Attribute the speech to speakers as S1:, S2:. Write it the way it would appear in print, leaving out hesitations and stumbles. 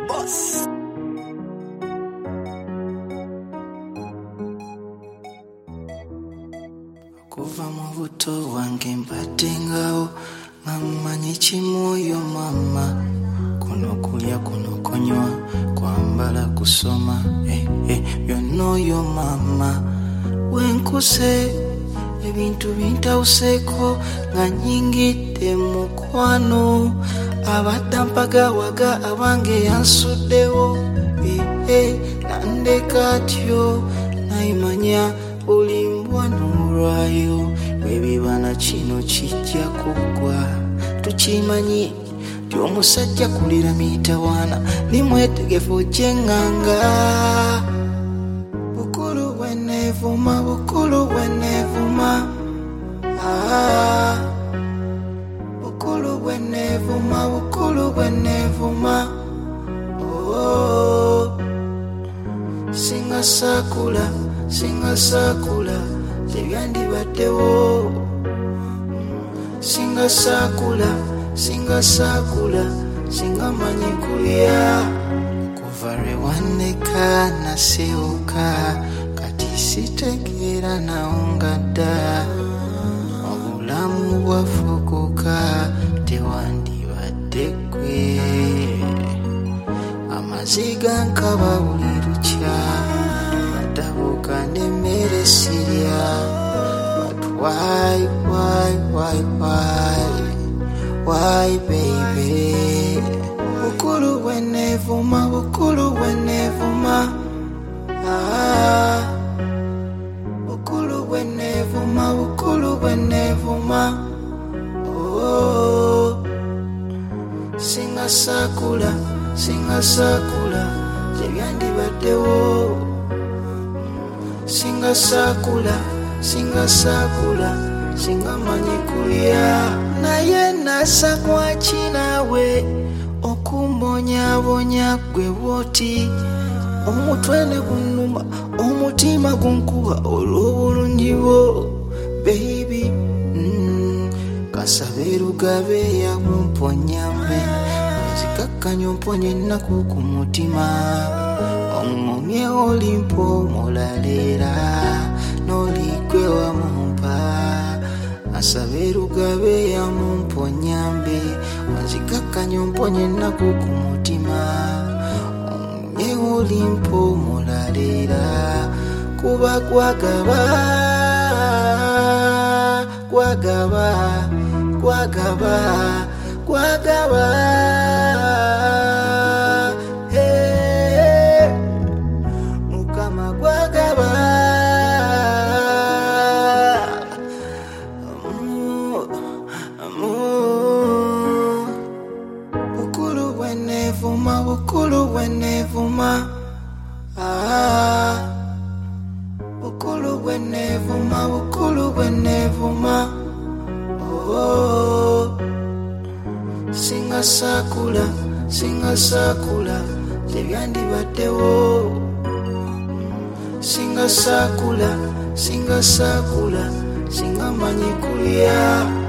S1: boss. Kuva mu buto wange mbatengawo ngamanye kimwoyo mama, kuno kulya kuno kunywa kwambala kusoma byonooyo mama. Wenkuse ebintu bintawuseko nga nyingidde mukwano, abadda waga abange yansuddewo nandeka atyo nayimanya buli mbwa n'olwayo bwebibana kino kijja kuggwa. Tukimanyi ti omusajja kulira mitawaana nimwetegefu gyenganga. Bukulu bwenevuma bukulu bwenevuma bukulu bwenevuma bukulu bwenevuma singa sakula tebyandibaddewo. Singa sakula singa manyi kulya. Kuva lwe wandeka nasewuka kati sitegeera nawonga dda. Obulamu bwafuukuka tewandibadde ggwe. Amaziga nkaba buli lukya, madabuka n'emmere sirya. But why baby? Bukulu bwenevuma bukulu bwenevuma bukulu bwenevuma bukulu bwenevuma singa sakula tebyandibaddewo. Singa sakula singa manyi kulya. Naye nasakwa kinawe okumbonyabonya gwe woti, omutwe ne gunnuma omutima gunkuba olw'obulungi bwo baby. Kasabe Lugabe yakumponyambe nzikakkanya omponye ennaku ku mutima. Oŋŋomye olimpo mulaleera n'oligwe wamumpa. Asabe Lugabe yamumponyambe nzikakkanya omponye ennaku ku mutima. Oŋŋomye olimpo mulaleera kuba gwagaba Mukama gwagaba. Bukulu bwenevuma bukulu bwenevuma bukulu bwenevuma bukulu bwenevuma singa sakula tebyandibaddewo. Singa sakula singa manyi kulya.